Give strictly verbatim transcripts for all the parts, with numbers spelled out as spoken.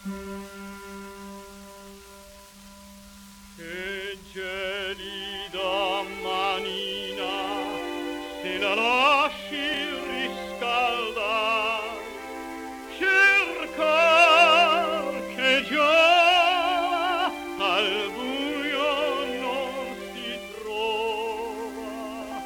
Che gelida manina, se la lasci riscaldar, cercar che già al buio non si trova.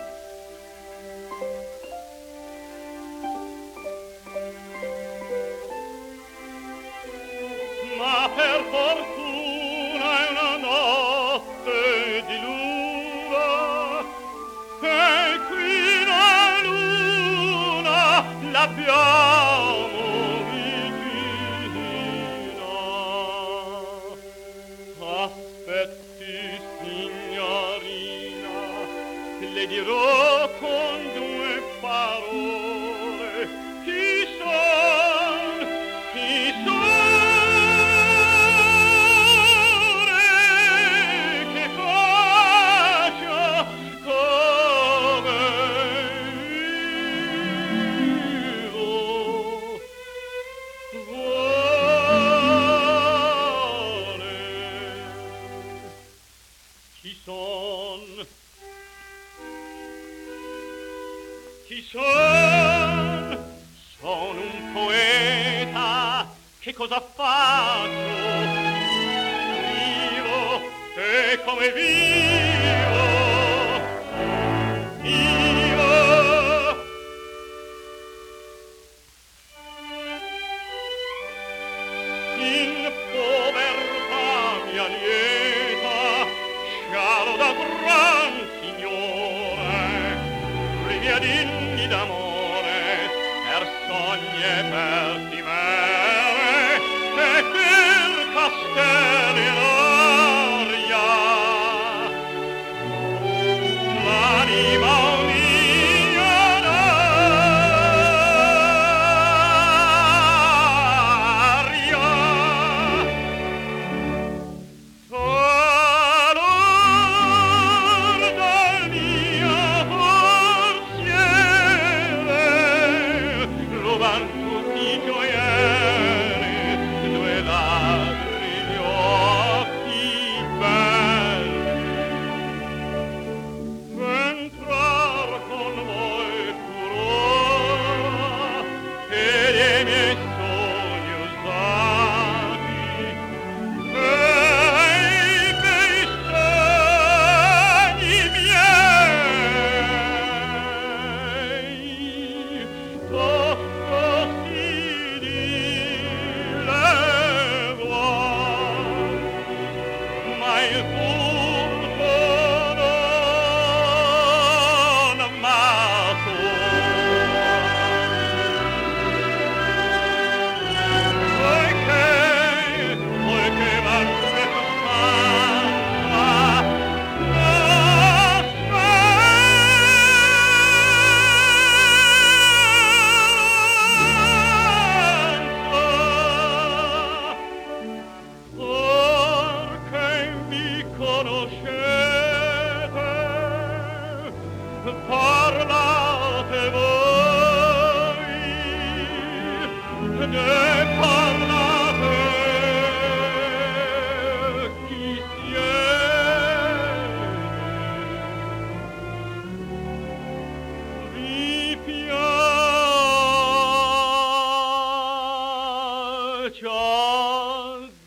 Ma per fortuna è una notte di luna, e qui la luna l'abbiamo vicina. Aspetti, signorina, le dirò con due parole chi son, chi son. Chi son? Sono un poeta. Che cosa faccio? Vivo, e come vivo? Io in povertà mia lieta scialo da gran signore, privi di inni d'amore, per sogni e per timere, e per castelli in aria. L'anima un'aria, talor dal mio forziere, ruban tutti i gioielli, due ladri gli occhi belli. Entrar con voi furora e dei miei sogni usati, e i bei segni miei, tosto si dileguar, ma il punto non amato. Poiché, poiché m'avete fatta speranza, perché mi conoscete, parlate voi, ne parlate chi siete. Vi piace